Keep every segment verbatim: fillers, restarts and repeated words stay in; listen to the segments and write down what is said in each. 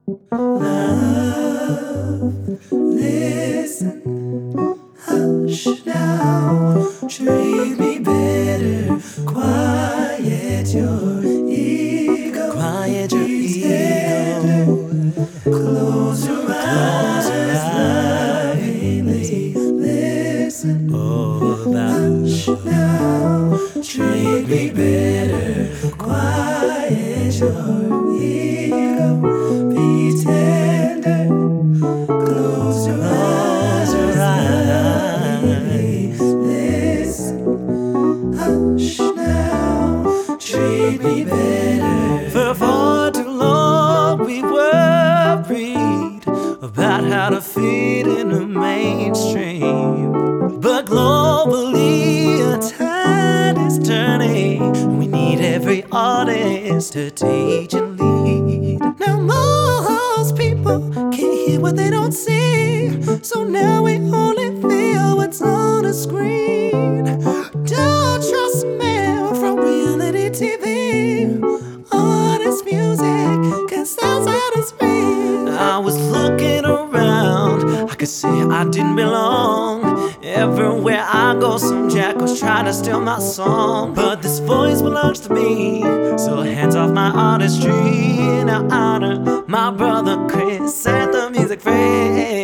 Love, listen, hush now, treat me better, quiet your ego, quiet your ego, close your eyes, lovingly listen, oh, hush now, treat me better, quiet your ego, be tender, close your eyes, lovingly listen, hush now, treat me better. For far too long we worried about how to fit in the mainstream, but globally a tide is turning. We need every artist to teach and lead. Now most people can't hear what they don't see, so now we only feel what's on the screen. Don't trust men from reality T V. Honest music can sound out of speed. I was looking around, I could see I didn't belong. Everywhere I go, some jackals try to steal my song, but this voice belongs to me, so hands off my artistry. Now honor my brother Chris, set the music free.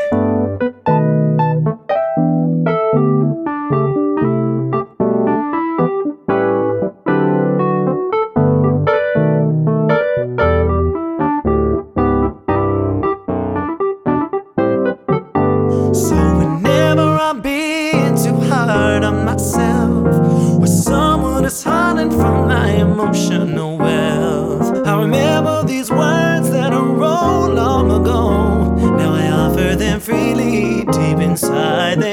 So whenever I'm being too hard on myself, or someone is hiding from my emotional wealth, I remember these words that I wrote long ago. Now I offer them freely deep inside. They